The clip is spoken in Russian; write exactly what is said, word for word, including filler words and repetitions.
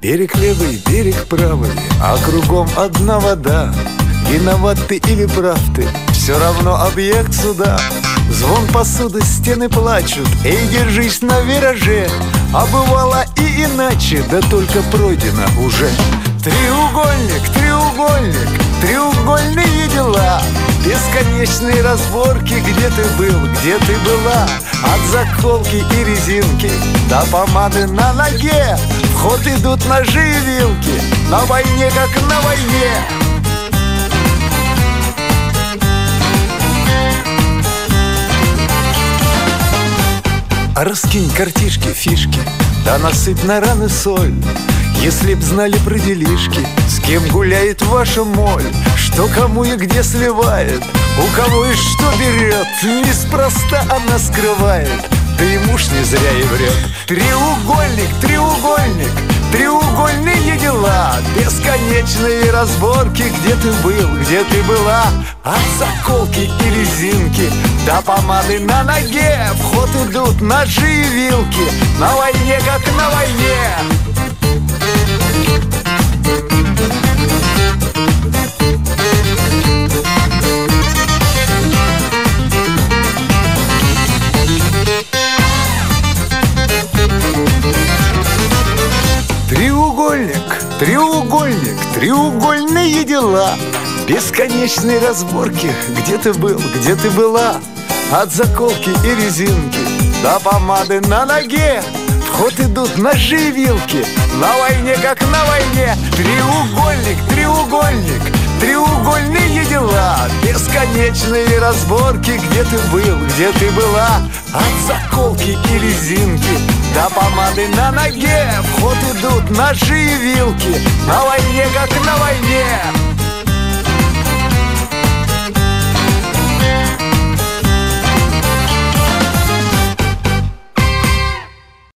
Берег левый, берег правый, а кругом одна вода. Виноват ты или прав ты, все равно объект суда. Звон посуды, стены плачут, эй, держись на вираже. А бывало и иначе, да только пройдено уже. Треугольник, треугольник, треугольные дела. Бесконечные разборки, где ты был, где ты была. От заколки и резинки до помады на ноге. В ход идут ножи и вилки, на войне как на войне. А раскинь картишки, фишки, да насыпь на раны соль. Если б знали про делишки, с кем гуляет ваша моль, что кому и где сливает, у кого и что берет. Неспроста она скрывает, да и муж не зря и врет. Треугольник, треугольник, треугольные дела. Бесконечные разборки, где ты был, где ты была. От заколки и резинки до помады на ноге. В ход идут ножи и вилки, на войне как на войне. Треугольник, треугольник, треугольные дела. Бесконечные разборки, где ты был, где ты была. От заколки и резинки до помады на ноге. В ход идут ножи и вилки, на войне как на войне. Треугольник, треугольник, треугольные дела. Бесконечные разборки, где ты был, где ты была. От заколки и резинки до помады на ноге. В ход идут ножи и вилки, на войне как на войне.